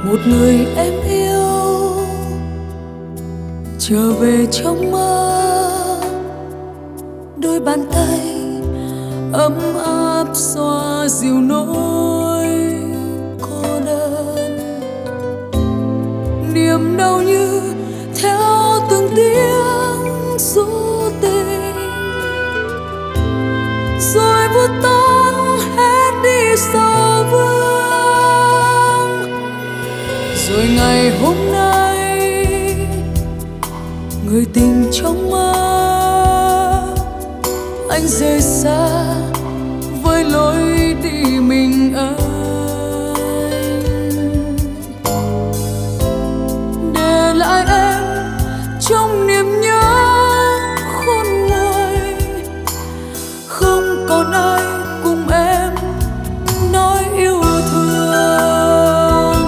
một người em yêu trở về trong mơ, đôi bàn tay ấm áp xoa dịu nỗi cô đơn. Niềm đau như theo từng tiếng ru tình, rồi vút tan hết đi sau vương. Rồi ngày hôm nay, người tình trong mơ anh rời xa với lối đi mình anh, để lại em trong niềm nhớ khôn nguôi. Không còn ai cùng em nói yêu thương.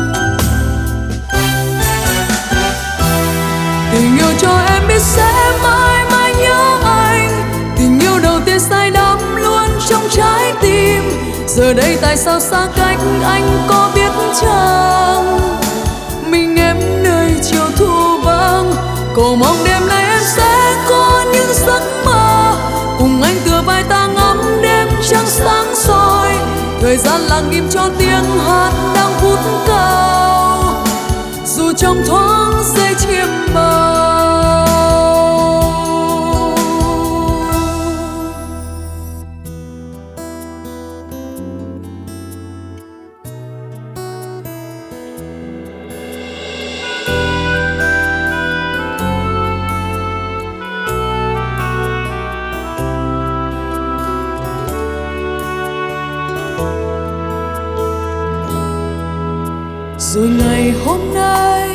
Tình yêu cho em biết sẽ mãi mãi nhớ anh, tình yêu đầu tiên say đắm luôn trong trái tim. Giờ đây tại sao xa cách anh có biết chăng? Mình em nơi chiều thu vắng, cầu mong đêm nay em sẽ có những giấc mơ cùng anh tựa vai ta ngắm đêm trăng sáng soi. Thời gian lặng im cho tiếng hát đang vút cao, dù trong thoáng giây chiêm bao. Rồi ngày hôm nay,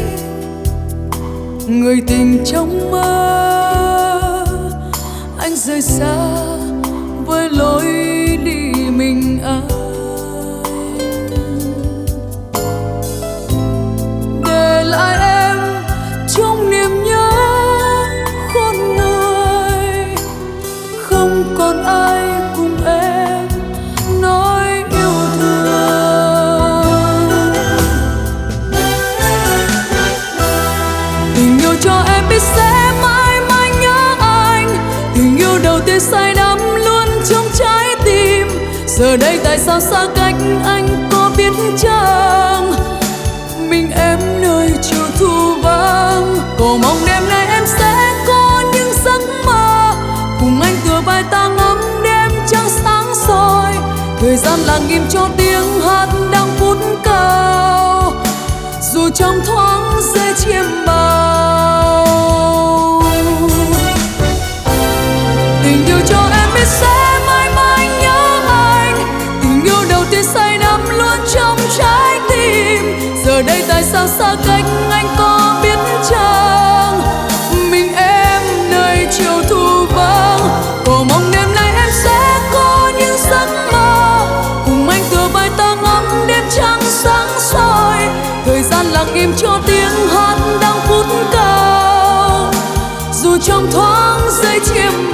người tình trong mơ anh rời xa với lối đi mình anh, để lại em trong niềm nhớ khôn nguôi. Không còn ai cùng em nói yêu thương. Tình yêu cho em biết sẽ mãi mãi nhớ anh, tình yêu đầu tiên say đắm luôn trong trái tim. Giờ đây tại sao xa cách anh có biết chăng? Mình em nơi chiều thu vắng, cầu mong đêm nay em sẽ có những giấc mơ cùng anh tựa vai ta ngắm đêm trăng sáng soi. Thời gian lặng im cho tiếng hát đang vút cao, dù trong thoáng giây chiêm bao. Tình yêu cho em biết sẽ mãi mãi nhớ anh, tình yêu đầu tiên say đắm luôn trong trái tim. Giờ đây tại sao xa cách anh có biết chăng? Mình em nơi chiều thu vắng, cầu mong đêm nay em sẽ có những giấc mơ cùng anh tựa vai ta ngắm đêm trăng sáng soi. Thời gian lặng im cho tiếng hát đang vút cao, dù trong thoáng giây chiêm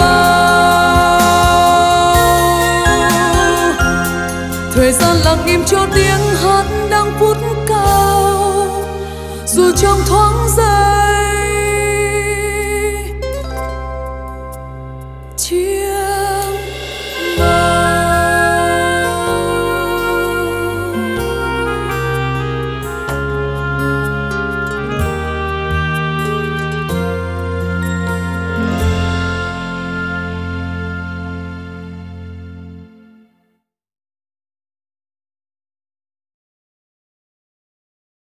bao. Thời gian lặng im cho tiếng hát đang vút cao, dù trong thoáng giây